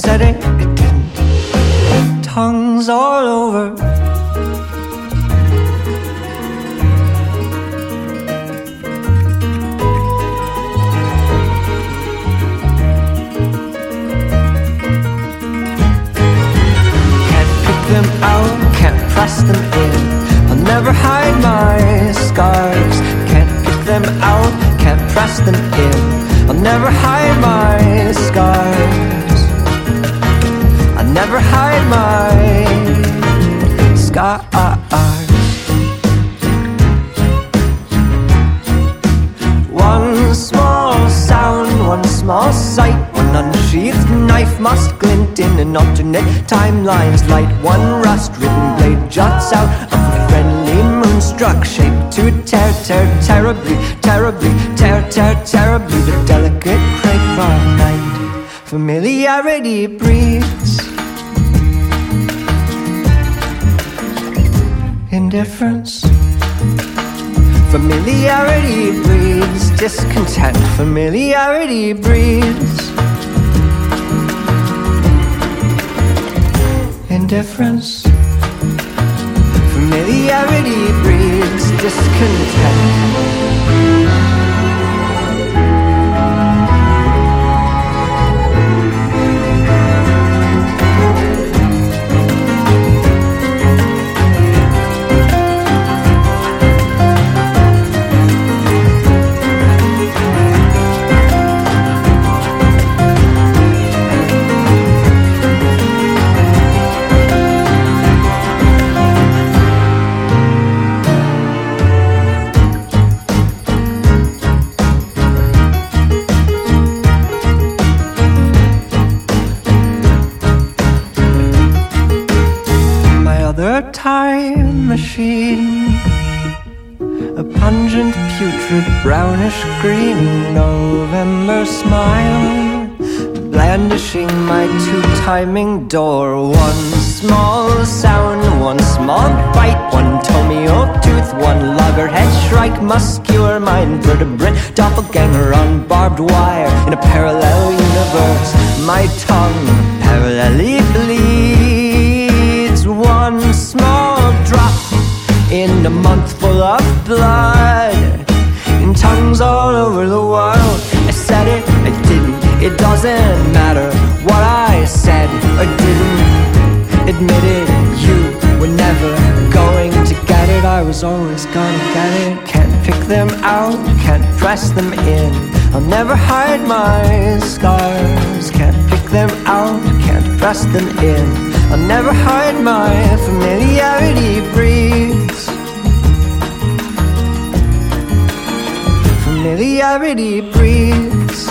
said it didn't. Tongues all over. Them out, can't press them in. I'll never hide my scars. Can't pick them out, can't press them in. I'll never hide my scars. I'll never hide my scars. One small sound, one small sight, one unsheathed knife must glint in an alternate timeline's light. One rust-ridden blade juts out of a friendly moonstruck shape to tear terribly, terribly, terribly the delicate crepe of night. Familiarity breeds indifference. Familiarity breeds discontent. Familiarity breeds indifference. Familiarity breeds discontent. Other time machine, a pungent, putrid, brownish green November smile, blandishing my two-timing door. One small sound, one small bite, one Tomio tooth, one loggerhead shrike, muscular mind, vertebrate doppelganger on barbed wire in a parallel universe. My tongue parallelly bleeds. One small drop in a month full of blood, in tongues all over the world. I said it, I didn't, it doesn't matter what I said or didn't. Admit it, you were never going to get it. I was always gonna get it. Can't pick them out, can't press them in. I'll never hide my scars. Can't pick them out, can't press them in. I'll never hide my familiarity breeds. Familiarity breeds.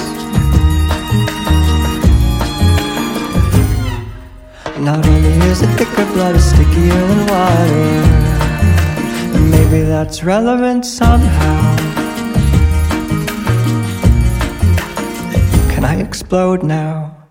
Not only is it thicker blood, it's stickier than water. Maybe that's relevant somehow. Can I explode now?